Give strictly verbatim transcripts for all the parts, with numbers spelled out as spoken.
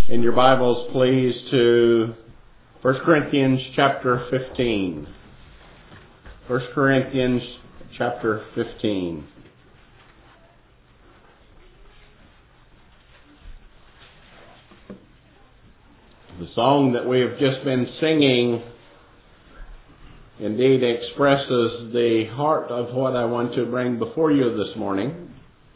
in your Bibles, please, to First Corinthians chapter fifteen. First Corinthians chapter fifteen. The song that we have just been singing indeed expresses the heart of what I want to bring before you this morning.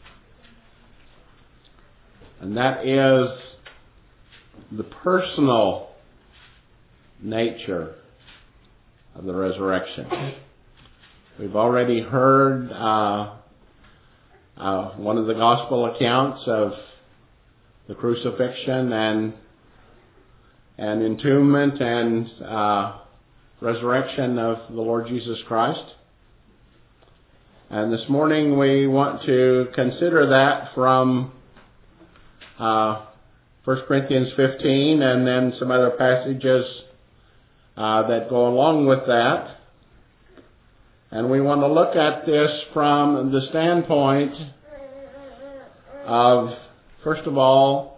And that is the personal nature of the resurrection. We've already heard uh, uh, one of the gospel accounts of the crucifixion and and entombment and uh, resurrection of the Lord Jesus Christ. And this morning we want to consider that from uh, First Corinthians fifteen and then some other passages uh, that go along with that. And we want to look at this from the standpoint of, first of all,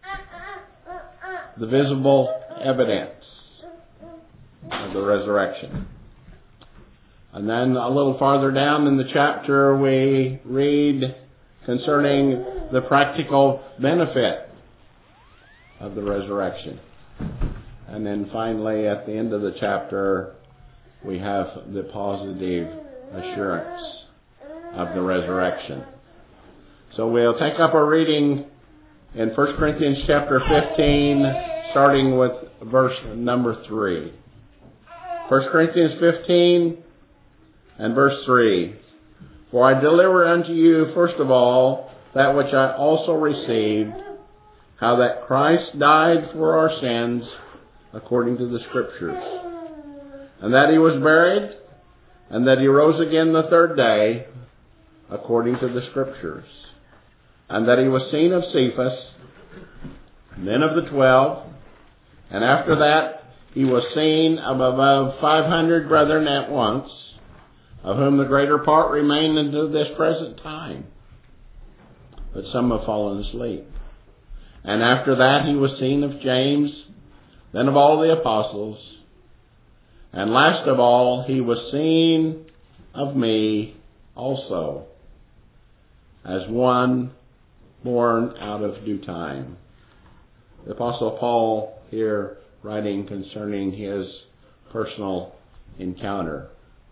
the visible evidence of the resurrection. And then a little farther down in the chapter we read concerning the practical benefit of the resurrection. And then finally at the end of the chapter we have the positive assurance of the resurrection. So we'll take up our reading in First Corinthians chapter fifteen, starting with verse number three. First Corinthians fifteen and verse three. For I delivered unto you first of all that which I also received, how that Christ died for our sins according to the Scriptures, and that he was buried, and that he rose again the third day according to the Scriptures, and that he was seen of Cephas, then of the twelve, and after that he was seen of above five hundred brethren at once, of whom the greater part remain unto this present time, but some have fallen asleep. And after that he was seen of James, then of all the apostles, and last of all he was seen of me also, as one born out of due time. The Apostle Paul here writing concerning his personal encounter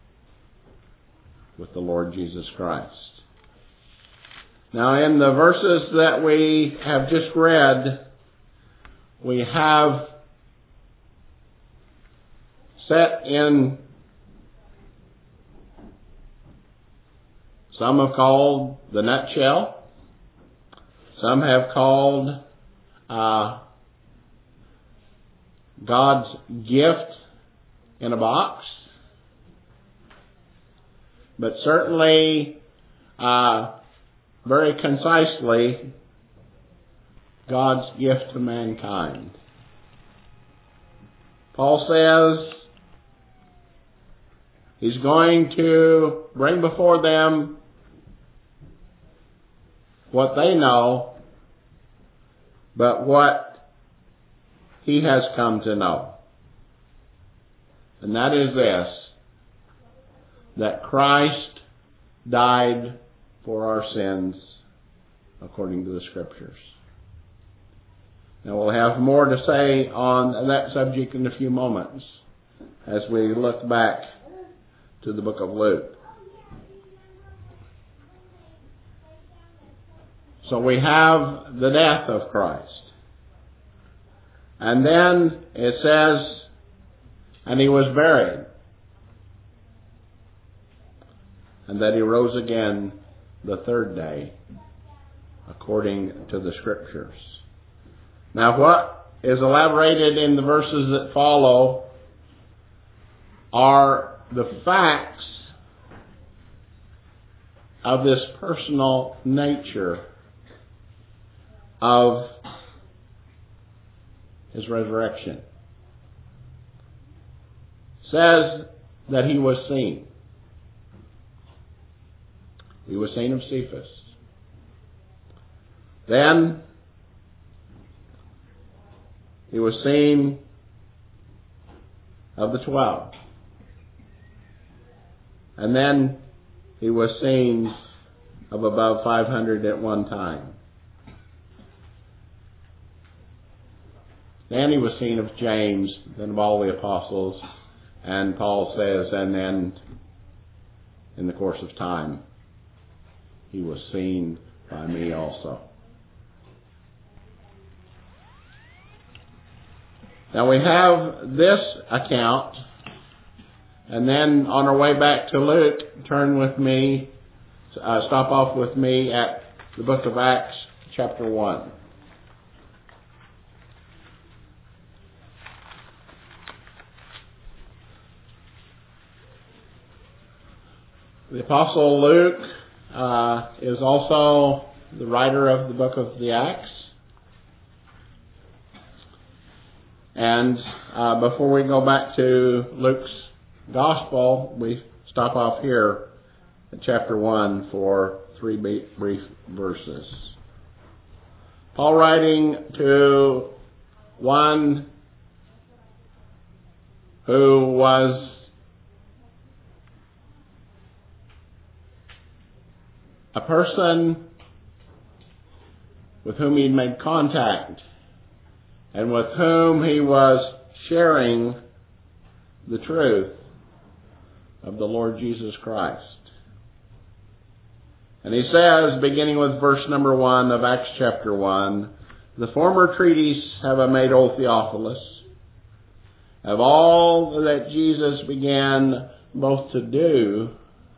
with the Lord Jesus Christ. Now in the verses that we have just read, we have set in, some have called the nutshell, some have called uh, God's gift in a box, but certainly, uh, very concisely, God's gift to mankind. Paul says he's going to bring before them what they know, but what he has come to know. And that is this, that Christ died for our sins according to the Scriptures. Now we'll have more to say on that subject in a few moments as we look back to the book of Luke. So we have the death of Christ. And then it says, and he was buried, and that he rose again the third day, according to the Scriptures. Now what is elaborated in the verses that follow are the facts of this personal nature of his resurrection. It says that he was seen. He was seen of Cephas. Then He was seen of the twelve. And then he was seen of above five hundred at one time. Then he was seen of James, then of all the apostles, and Paul says, and then in the course of time, he was seen by me also. Now we have this account, and then on our way back to Luke, turn with me, uh, stop off with me at the book of Acts, chapter one. The Apostle Luke uh, is also the writer of the book of the Acts. And uh, before we go back to Luke's Gospel, we stop off here at chapter one for three brief verses. Paul writing to one who was a person with whom he'd made contact and with whom he was sharing the truth of the Lord Jesus Christ. And he says, beginning with verse number one of Acts chapter one, the former treatise have I made, O Theophilus, of all that Jesus began both to do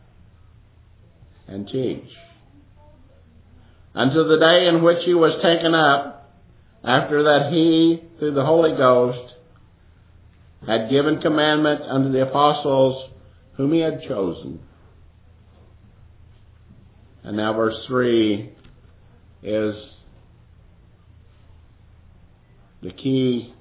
and teach, until the day in which he was taken up, after that he, through the Holy Ghost, had given commandment unto the apostles whom he had chosen. And now verse three is the key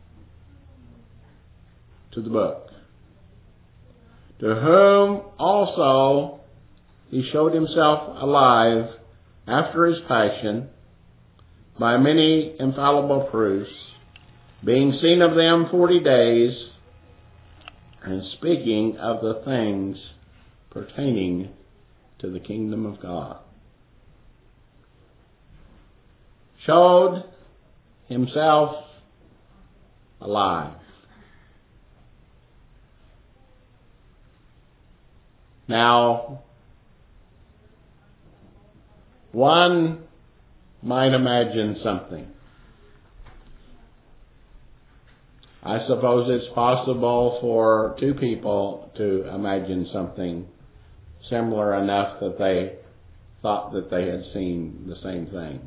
to the book. To whom also he showed himself alive after his passion by many infallible proofs, being seen of them forty days, and speaking of the things pertaining to the kingdom of God. Showed himself alive. Now, one might imagine something. I suppose it's possible for two people to imagine something similar enough that they thought that they had seen the same thing.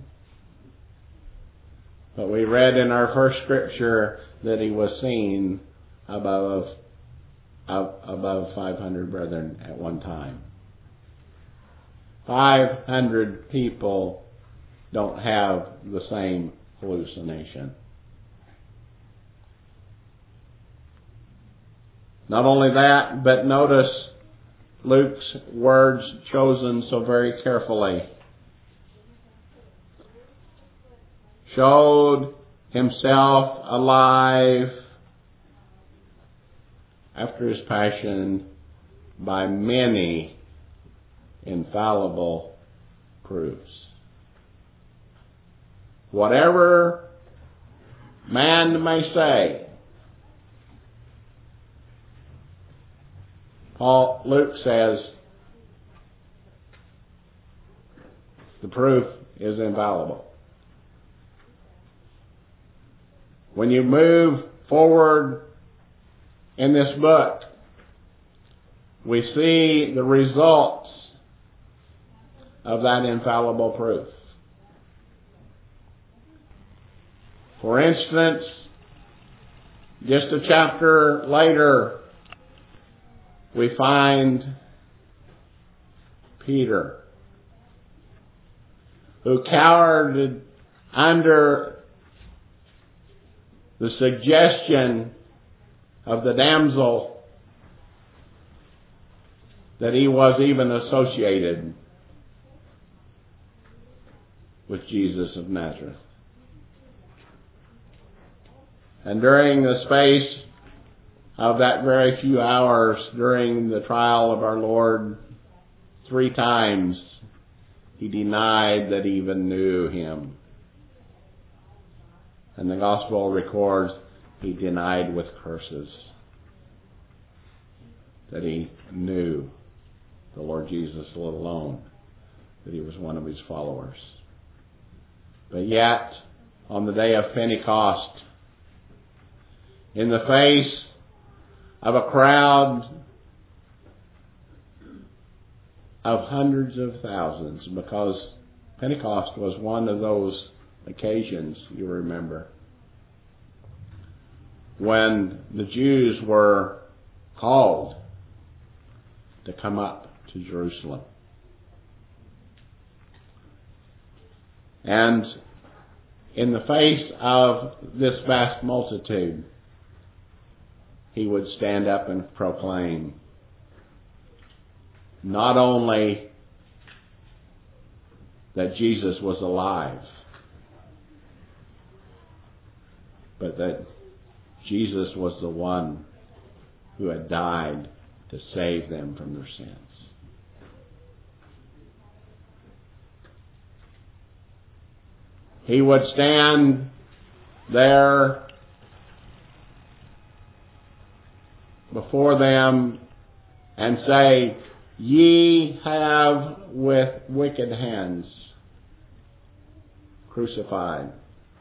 But we read in our first scripture that he was seen above, above five hundred brethren at one time. five hundred people don't have the same hallucination. Not only that, but notice Luke's words chosen so very carefully. Showed himself alive after his passion by many infallible proofs. Whatever man may say, Paul, Luke says the proof is infallible. When you move forward in this book, we see the results of that infallible proof. For instance, just a chapter later, we find Peter, who cowered under the suggestion of the damsel that he was even associated with Jesus of Nazareth. And during the space of that very few hours during the trial of our Lord, three times he denied that he even knew him. And the gospel records he denied with curses that he knew the Lord Jesus, let alone that he was one of his followers. But yet, on the day of Pentecost, in the face of a crowd of hundreds of thousands, because Pentecost was one of those occasions, you remember, when the Jews were called to come up to Jerusalem. And in the face of this vast multitude, he would stand up and proclaim not only that Jesus was alive, but that Jesus was the one who had died to save them from their sins. He would stand there before them and say, "Ye have with wicked hands crucified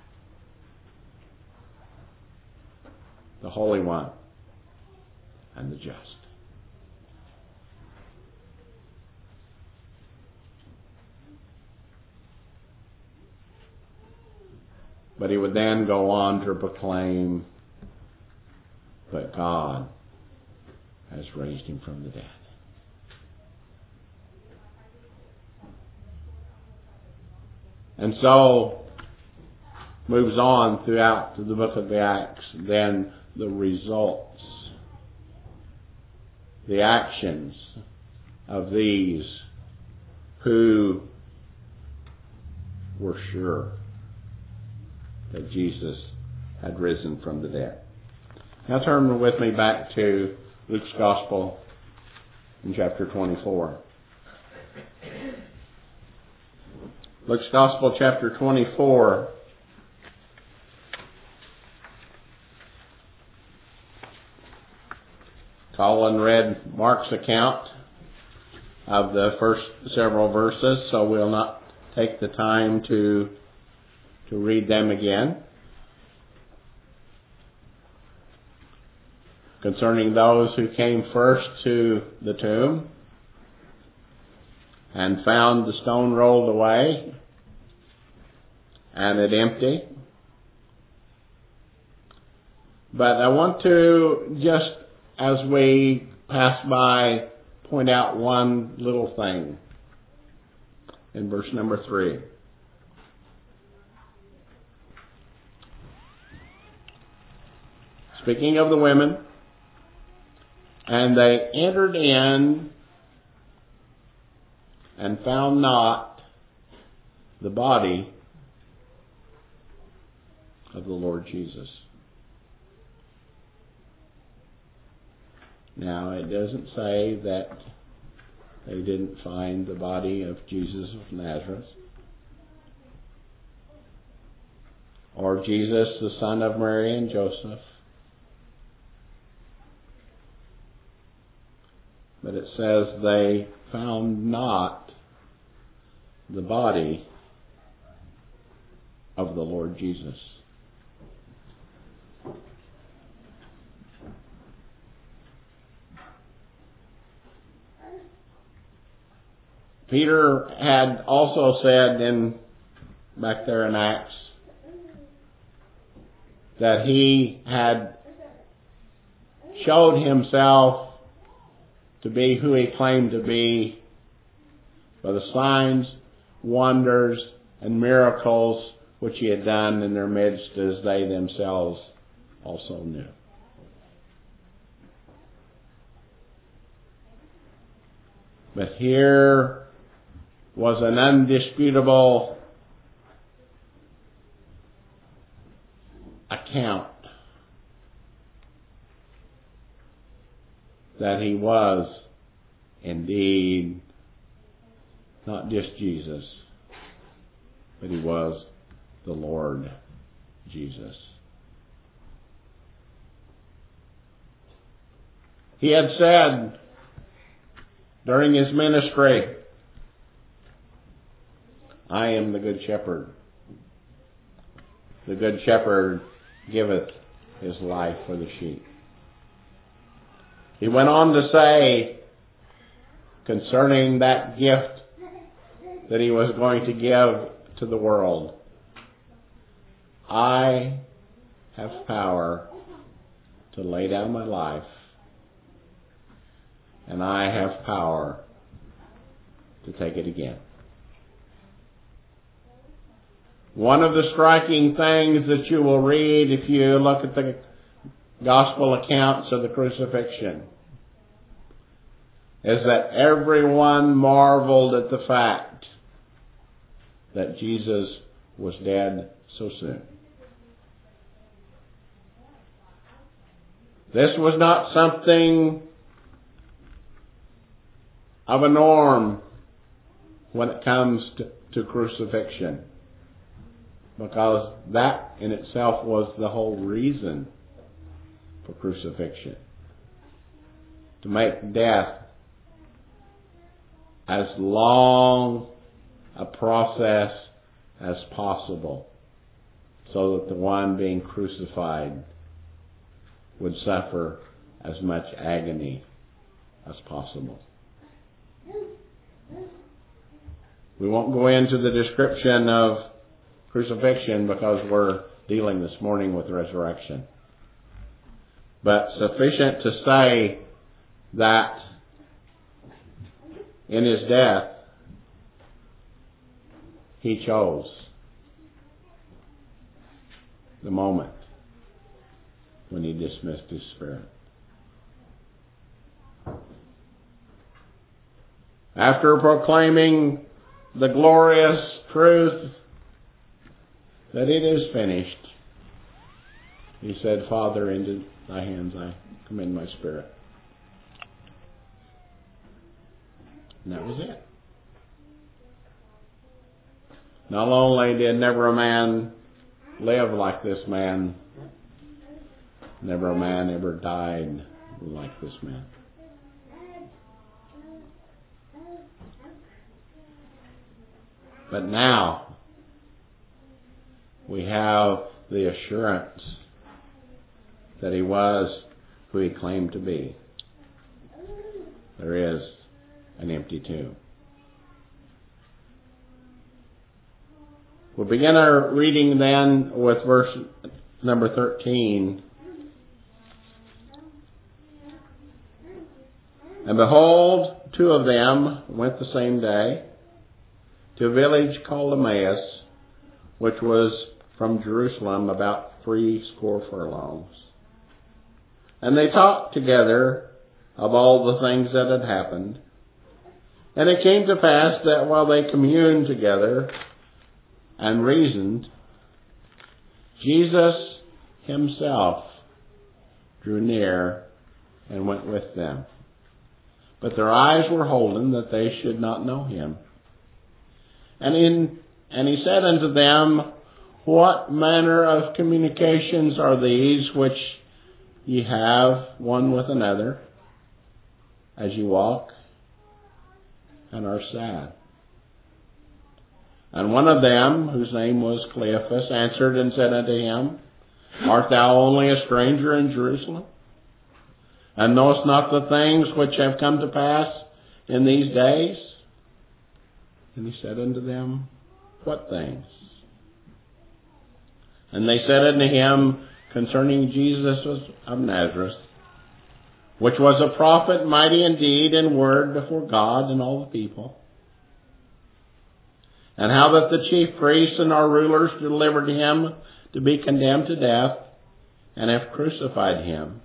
the Holy One and the just." But he would then go on to proclaim, "But God has raised him from the dead." And so moves on throughout the book of the Acts, then the results, the actions of these who were sure that Jesus had risen from the dead. Now turn with me back to Luke's Gospel in chapter twenty-four. Luke's Gospel, chapter twenty-four. Colin read Mark's account of the first several verses, so we'll not take the time to, to read them again. Concerning those who came first to the tomb and found the stone rolled away and it empty. But I want to, just as we pass by, point out one little thing in verse number three. Speaking of the women, "And they entered in and found not the body of the Lord Jesus." Now, it doesn't say that they didn't find the body of Jesus of Nazareth, or Jesus, the son of Mary and Joseph. But it says they found not the body of the Lord Jesus. Peter had also said in back there in Acts that he had showed himself to be who he claimed to be by the signs, wonders, and miracles which he had done in their midst, as they themselves also knew. But here was an undisputable account that he was indeed not just Jesus, but he was the Lord Jesus. He had said during his ministry, I am the good shepherd. The good shepherd giveth his life for the sheep. He went on to say concerning that gift that he was going to give to the world, I have power to lay down my life, and I have power to take it again. One of the striking things that you will read if you look at the gospel accounts of the crucifixion is that everyone marveled at the fact that Jesus was dead so soon. This was not something of a norm when it comes to, to crucifixion, because that in itself was the whole reason for crucifixion. To make death as long a process as possible, so that the one being crucified would suffer as much agony as possible. We won't go into the description of crucifixion because we're dealing this morning with resurrection. But sufficient to say that in his death, he chose the moment when he dismissed his spirit. After proclaiming the glorious truth that it is finished, he said, Father, into thy hands I commend my spirit. And that was it. Not only did never a man live like this man, never a man ever died like this man. But now we have the assurance that he was who he claimed to be. There is an empty tomb. We'll begin our reading then with verse number thirteen. And behold, two of them went the same day to a village called Emmaus, which was from Jerusalem about three score furlongs. And they talked together of all the things that had happened. And it came to pass that while they communed together and reasoned, Jesus himself drew near and went with them. But their eyes were holden that they should not know him. And in and he said unto them, What manner of communications are these which ye have one with another, as ye walk and are sad? And one of them, whose name was Cleophas, answered and said unto him, Art thou only a stranger in Jerusalem, and knowest not the things which have come to pass in these days? And he said unto them, What things? And they said unto him concerning Jesus of Nazareth, which was a prophet, mighty in deed and word before God and all the people, and how that the chief priests and our rulers delivered him to be condemned to death, and have crucified him.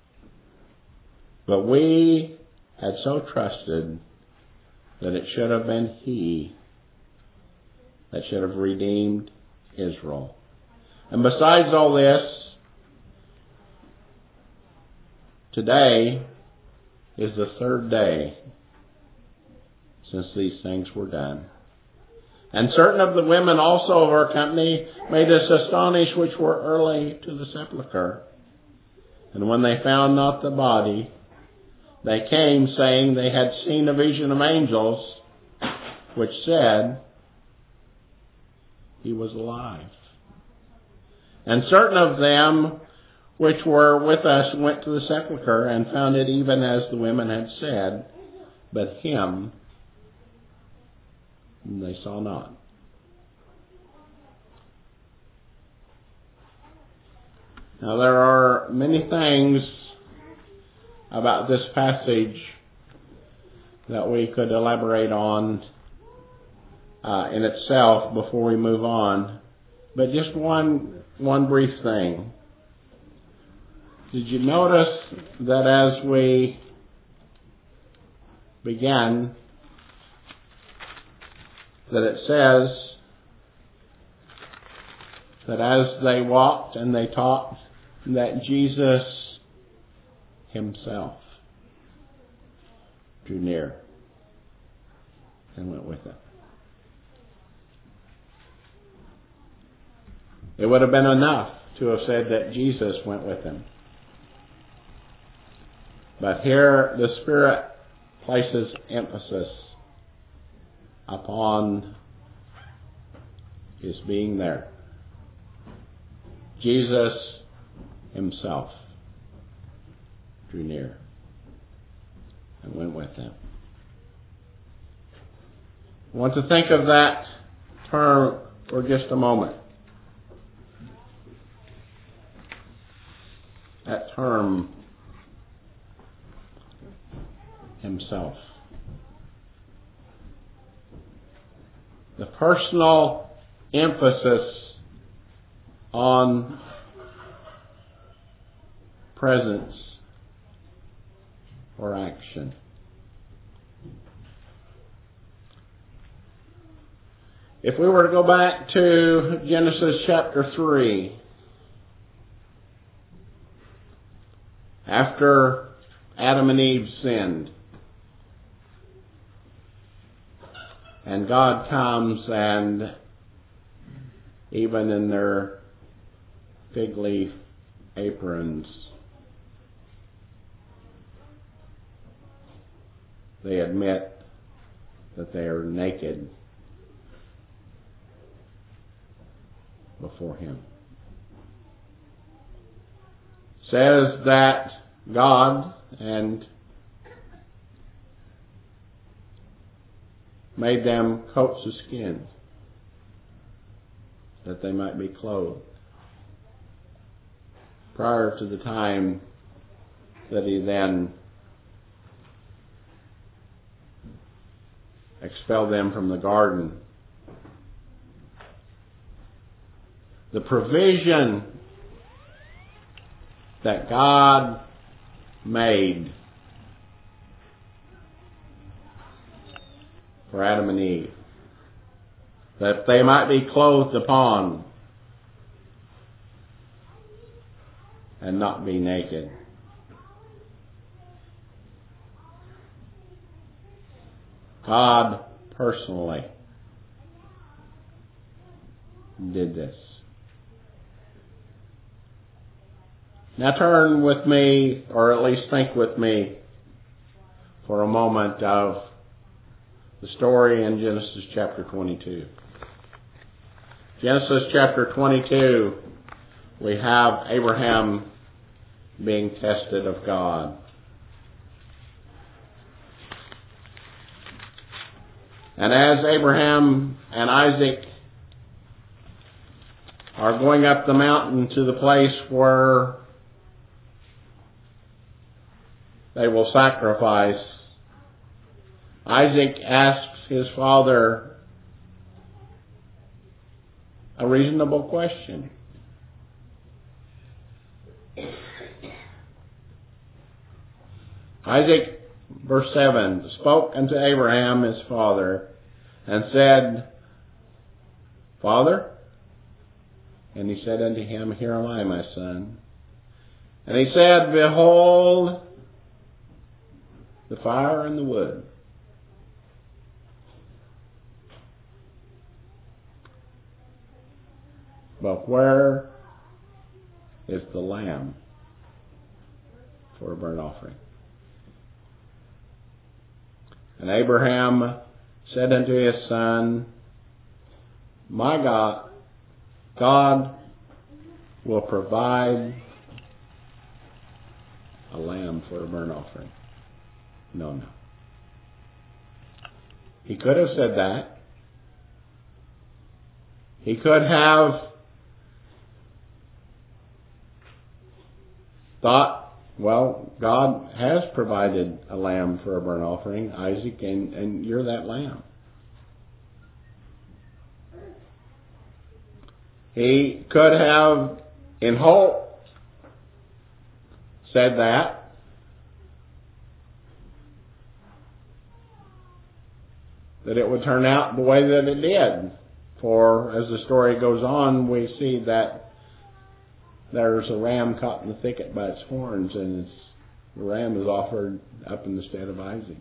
But we had so trusted that it should have been he that should have redeemed Israel. And besides all this, today is the third day since these things were done. And certain of the women also of our company made us astonished, which were early to the sepulchre. And when they found not the body, they came, saying they had seen a vision of angels, which said he was alive. And certain of them which were with us went to the sepulchre, and found it even as the women had said, but him they saw not. Now there are many things about this passage that we could elaborate on uh, in itself before we move on. But just one one brief thing. Did you notice that as we began, that it says that as they walked and they talked, that Jesus himself drew near and went with them. It would have been enough to have said that Jesus went with them. But here the Spirit places emphasis upon his being there. Jesus himself drew near and went with them. I want to think of that term for just a moment. That term, himself. The personal emphasis on presence or action. If we were to go back to Genesis chapter three, after Adam and Eve sinned, and God comes and even in their fig leaf aprons, they admit that they are naked before him. Says that God and made them coats of skin that they might be clothed. Prior to the time that he then expelled them from the garden. The provision that God made for Adam and Eve, that they might be clothed upon and not be naked. God personally did this. Now turn with me, or at least think with me for a moment of the story in Genesis chapter twenty-two. Genesis chapter twenty-two, we have Abraham being tested of God. And as Abraham and Isaac are going up the mountain to the place where they will sacrifice, Isaac asks his father a reasonable question. Isaac, verse seven, spoke unto Abraham his father, and said, Father? And he said unto him, Here am I, my son. And he said, Behold, the fire and the wood. But where is the lamb for a burnt offering? And Abraham said unto his son, My God, God will provide a lamb for a burnt offering. No, no. He could have said that. He could have thought, well, God has provided a lamb for a burnt offering, Isaac, and, and you're that lamb. He could have, in hope, said that. That it would turn out the way that it did. For as the story goes on, we see that there's a ram caught in the thicket by its horns, and it's, the ram is offered up in the stead of Isaac.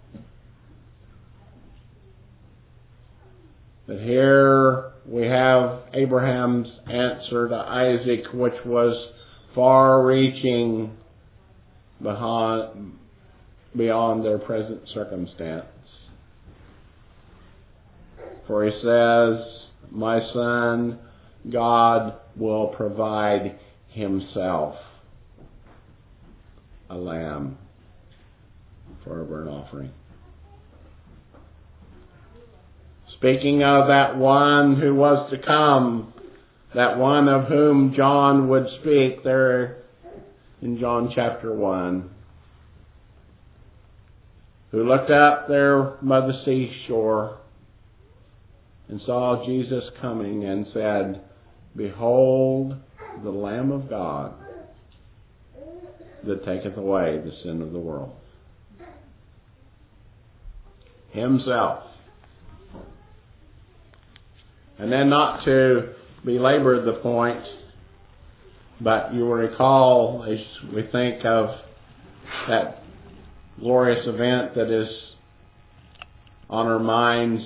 But here we have Abraham's answer to Isaac, which was far-reaching beyond, beyond their present circumstance. For he says, My son, God will provide himself a lamb for a burnt offering. Speaking of that one who was to come, that one of whom John would speak there in John chapter one, who looked up there by the seashore and saw Jesus coming and said, Behold the Lamb of God that taketh away the sin of the world. Himself. And then, not to belabor the point, but you will recall as we think of that glorious event that is on our minds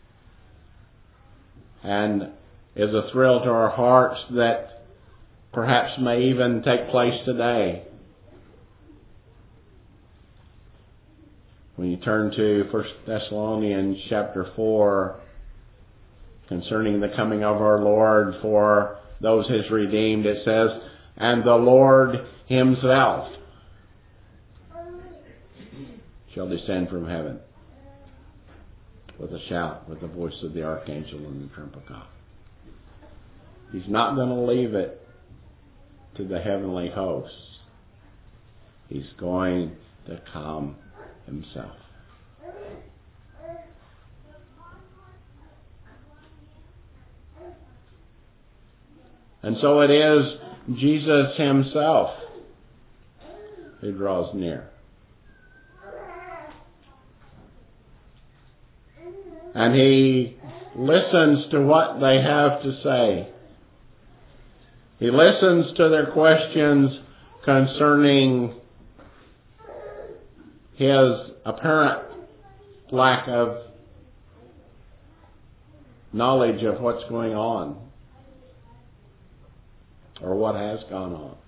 and is a thrill to our hearts that perhaps may even take place today. When you turn to First Thessalonians chapter four, concerning the coming of our Lord for those His redeemed, it says, And the Lord Himself shall descend from heaven with a shout, with the voice of the archangel and the trump of God. He's not going to leave it to the heavenly hosts. He's going to come Himself. And so it is Jesus Himself who draws near. And He listens to what they have to say. He listens to their questions concerning His apparent lack of knowledge of what's going on, or what has gone on.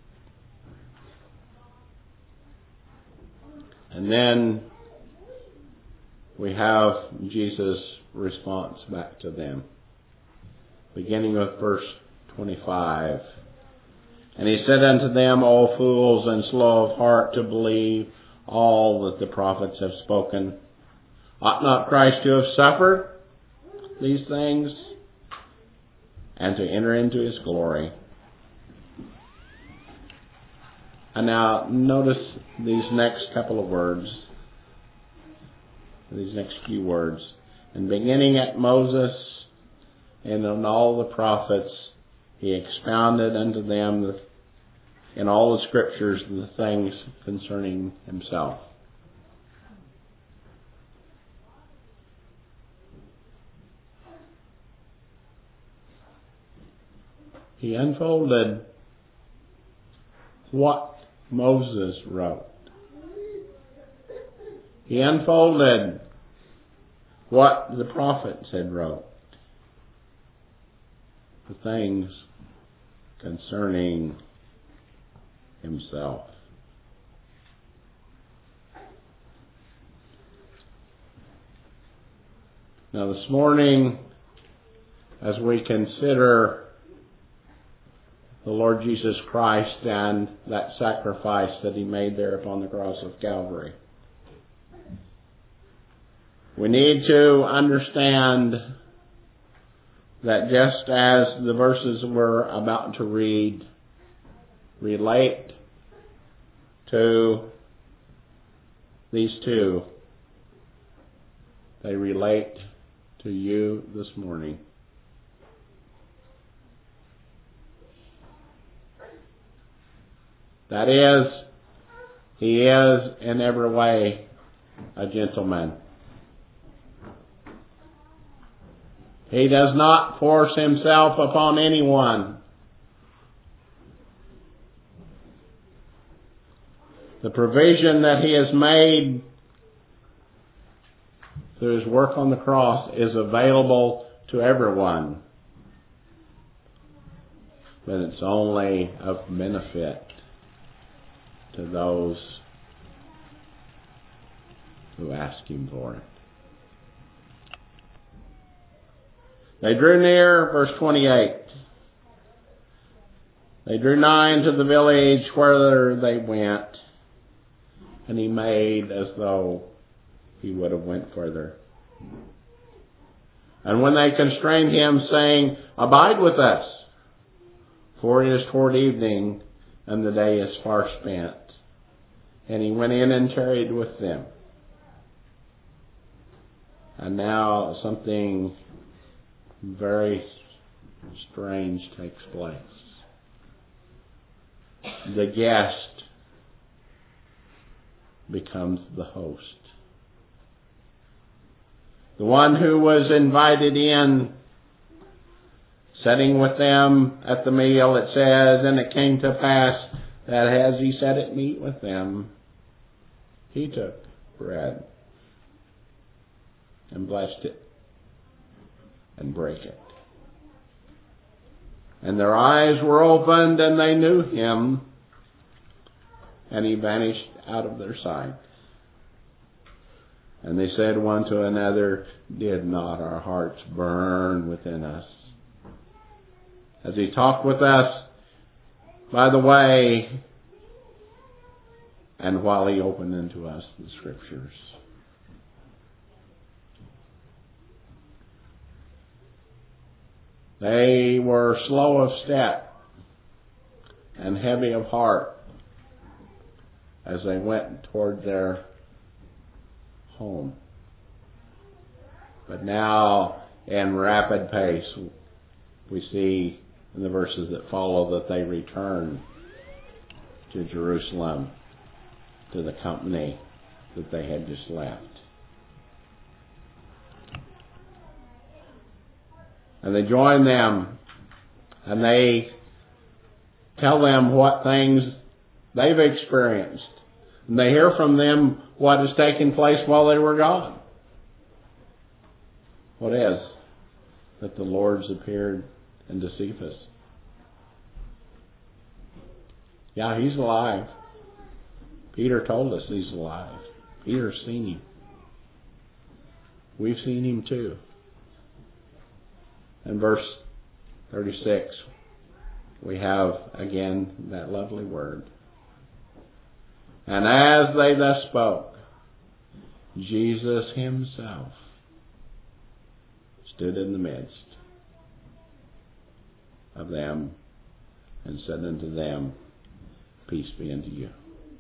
And then we have Jesus' response back to them, beginning with verse twenty-five. And He said unto them, O fools, and slow of heart to believe all that the prophets have spoken. Ought not Christ to have suffered these things, and to enter into His glory? And now notice these next couple of words, these next few words. And beginning at Moses and on all the prophets, He expounded unto them the, in all the scriptures the things concerning Himself. He unfolded what Moses wrote. He unfolded what the prophets had wrote. The things concerning himself. Now this morning, as we consider the Lord Jesus Christ and that sacrifice that He made there upon the cross of Calvary, we need to understand that just as the verses we're about to read relate to these two, they relate to you this morning. That is, He is in every way a gentleman. He does not force Himself upon anyone. The provision that He has made through His work on the cross is available to everyone. But it's only of benefit to those who ask Him for it. They drew near, verse twenty-eight. They drew nigh into the village whither they went, and He made as though He would have went further. And when they constrained Him, saying, Abide with us, for it is toward evening, and the day is far spent. And He went in and tarried with them. And now something very strange takes place. The guest becomes the host. The one who was invited in, sitting with them at the meal, it says, and it came to pass that as He sat at meat with them, He took bread and blessed it and brake it. And their eyes were opened, and they knew Him, and He vanished out of their sight. And they said one to another, Did not our hearts burn within us as He talked with us by the way, and while He opened unto us the Scriptures? They were slow of step and heavy of heart as they went toward their home. But now, in rapid pace, we see in the verses that follow that they return to Jerusalem, to the company that they had just left. And they join them, and they tell them what things they've experienced. And they hear from them what has taken place while they were gone. What is? That the Lord's appeared unto Cephas. Yeah, He's alive. Peter told us He's alive. Peter's seen Him. We've seen Him too. In verse thirty-six, we have again that lovely word. And as they thus spoke, Jesus Himself stood in the midst of them and said unto them, Peace be unto you.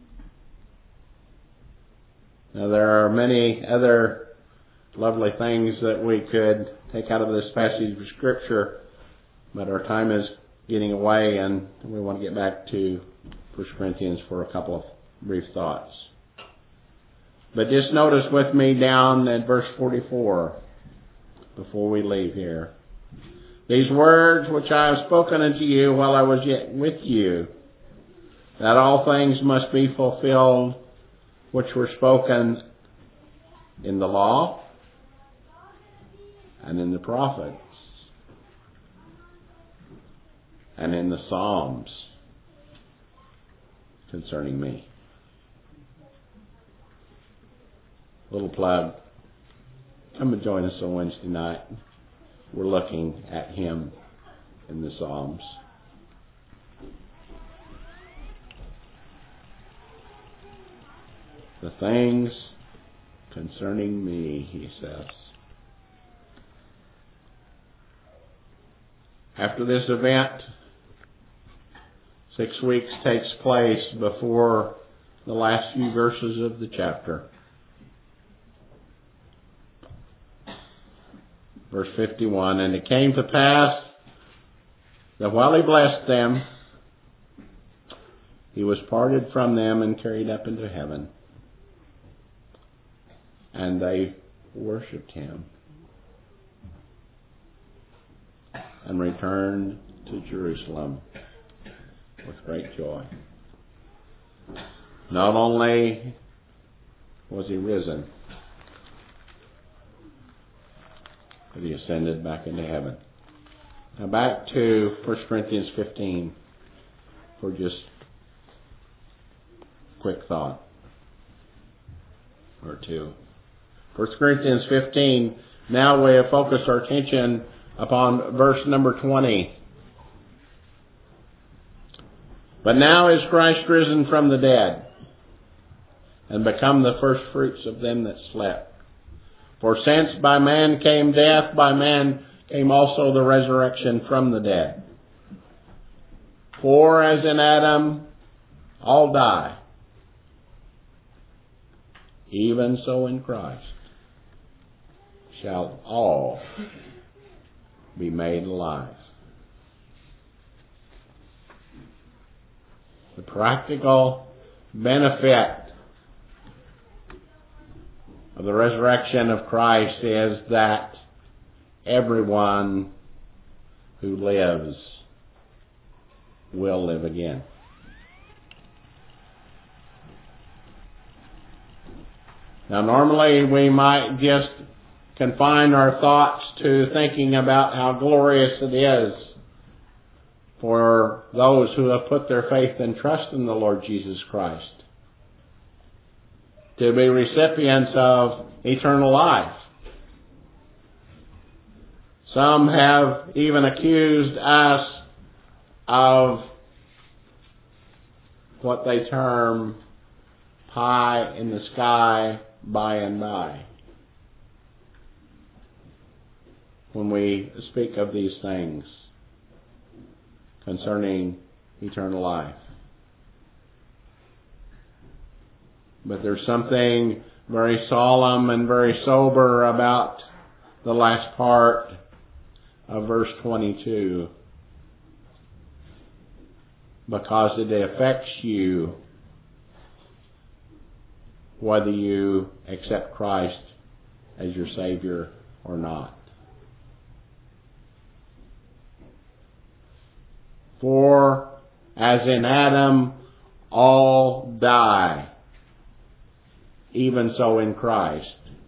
Now there are many other lovely things that we could take out of this passage of Scripture, but our time is getting away, and we want to get back to First Corinthians for a couple of brief thoughts. But just notice with me down at verse forty-four before we leave here. These words which I have spoken unto you while I was yet with you, that all things must be fulfilled which were spoken in the law and in the prophets and in the Psalms concerning me. Little plug. Come and join us on Wednesday night. We're looking at him in the Psalms. The things concerning me, he says. After this event, six weeks takes place before the last few verses of the chapter. Verse fifty-one, and it came to pass that while he blessed them, he was parted from them and carried up into heaven. And they worshipped him and returned to Jerusalem with great joy. Not only was he risen, but he ascended back into heaven. Now back to First Corinthians fifteen for just a quick thought or two. First Corinthians fifteen, now we have focused our attention upon verse number twenty. But now is Christ risen from the dead, and become the first fruits of them that slept. For since by man came death, by man came also the resurrection from the dead. For as in Adam all die, even so in Christ shall all be made alive. The practical benefit of the resurrection of Christ is that everyone who lives will live again. Now normally we might just confine our thoughts to thinking about how glorious it is for those who have put their faith and trust in the Lord Jesus Christ to be recipients of eternal life. Some have even accused us of what they term pie in the sky by and by when we speak of these things concerning eternal life. But there's something very solemn and very sober about the last part of verse twenty-two, because it affects you whether you accept Christ as your Savior or not. For as in Adam all die, even so in Christ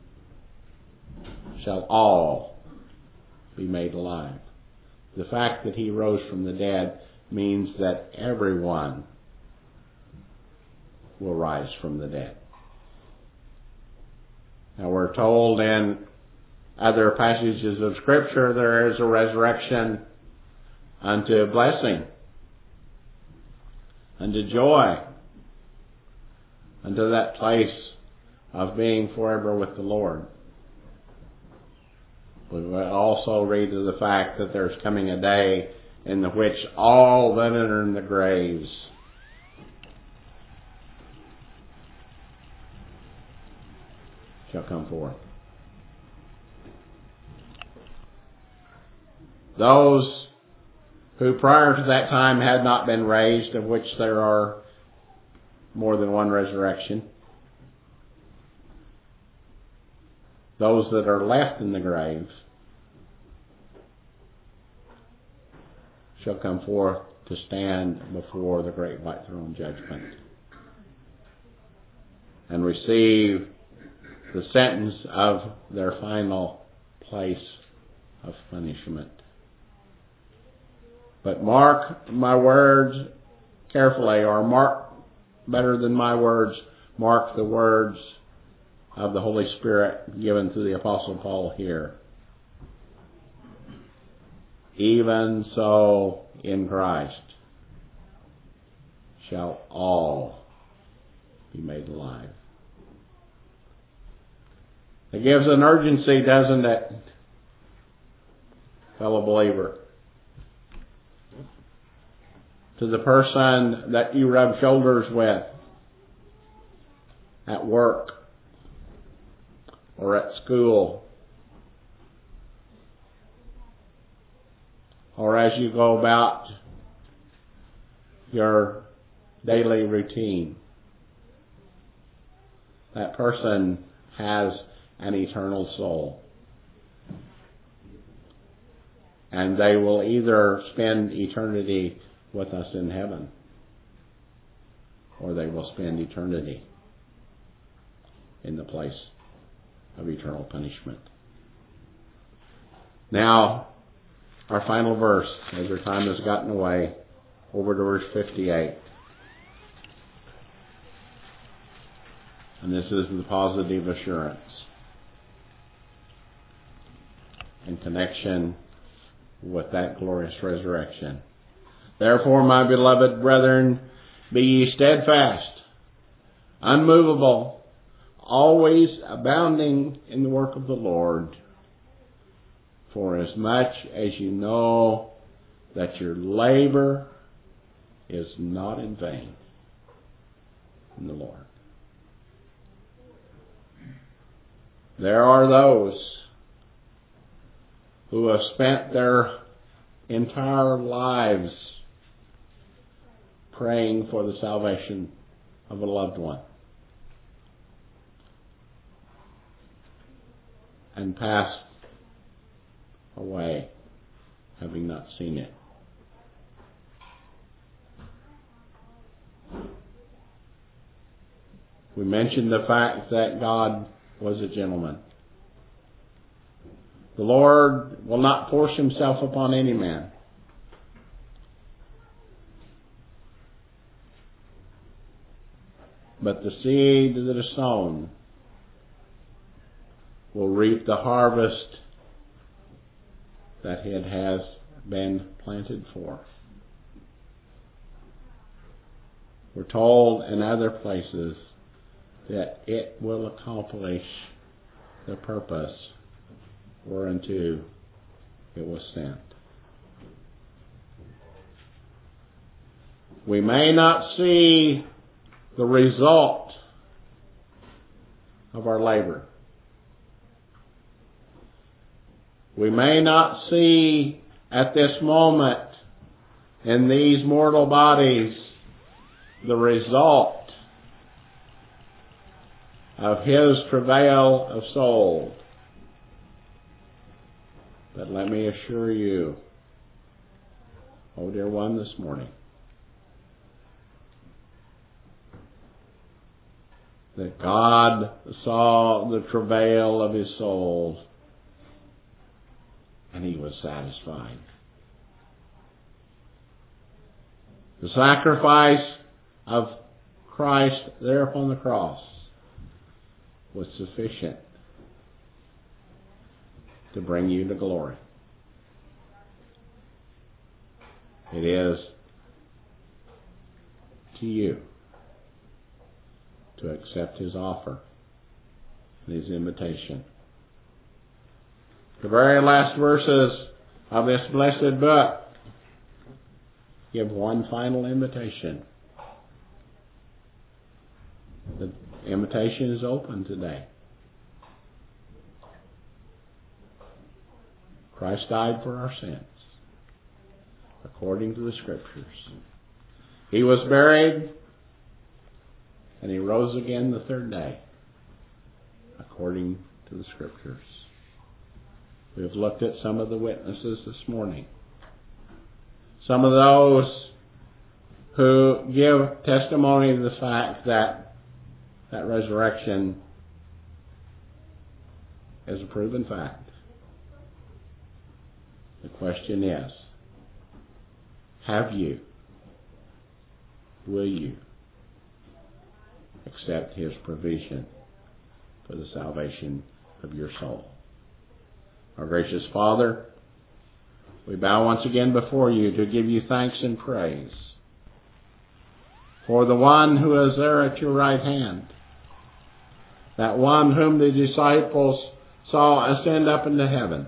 shall all be made alive. The fact that he rose from the dead means that everyone will rise from the dead. Now we're told in other passages of Scripture there is a resurrection unto blessing, unto joy, unto that place of being forever with the Lord. We will also read of the fact that there's coming a day in which all that are in the graves shall come forth. Those who prior to that time had not been raised, of which there are more than one resurrection, those that are left in the graves shall come forth to stand before the great white throne judgment and receive the sentence of their final place of punishment. But mark my words carefully, or mark better than my words, mark the words of the Holy Spirit given to the Apostle Paul here. Even so in Christ shall all be made alive. It gives an urgency, doesn't it, fellow believer? To the person that you rub shoulders with at work or at school, or as you go about your daily routine. That person has an eternal soul. And they will either spend eternity with us in heaven, or they will spend eternity in the place of eternal punishment. Now, our final verse, as our time has gotten away, over to verse fifty-eight. And this is the positive assurance in connection with that glorious resurrection. Therefore, my beloved brethren, be ye steadfast, unmovable, always abounding in the work of the Lord, for as much as you know that your labor is not in vain in the Lord. There are those who have spent their entire lives praying for the salvation of a loved one, and passed away having not seen it. We mentioned the fact that God was a gentleman. The Lord will not force himself upon any man. But the seed that is sown will reap the harvest that it has been planted for. We're told in other places that it will accomplish the purpose whereunto it was sent. We may not see the result of our labor. We may not see at this moment in these mortal bodies the result of His travail of soul. But let me assure you, oh dear one, this morning, that God saw the travail of His soul and He was satisfied. The sacrifice of Christ there upon the cross was sufficient to bring you to glory. It is to you to accept His offer and His invitation. The very last verses of this blessed book give one final invitation. The invitation is open today. Christ died for our sins, according to the Scriptures. He was buried, and He rose again the third day, according to the Scriptures. We have looked at some of the witnesses this morning. Some of those who give testimony to the fact that that resurrection as a proven fact. The question is, have you, will you accept His provision for the salvation of your soul? Our gracious Father, we bow once again before you to give you thanks and praise for the one who is there at your right hand, that one whom the disciples saw ascend up into heaven,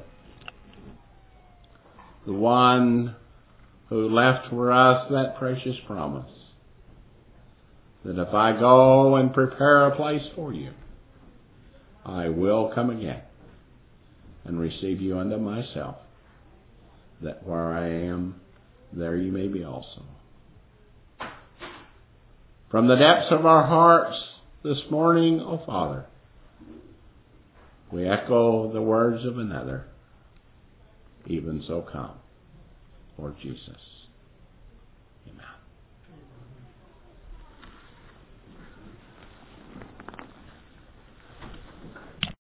the one who left for us that precious promise, that if I go and prepare a place for you, I will come again and receive you unto myself, that where I am, there you may be also. From the depths of our hearts this morning, O Father, we echo the words of another, even so come, Lord Jesus. Amen.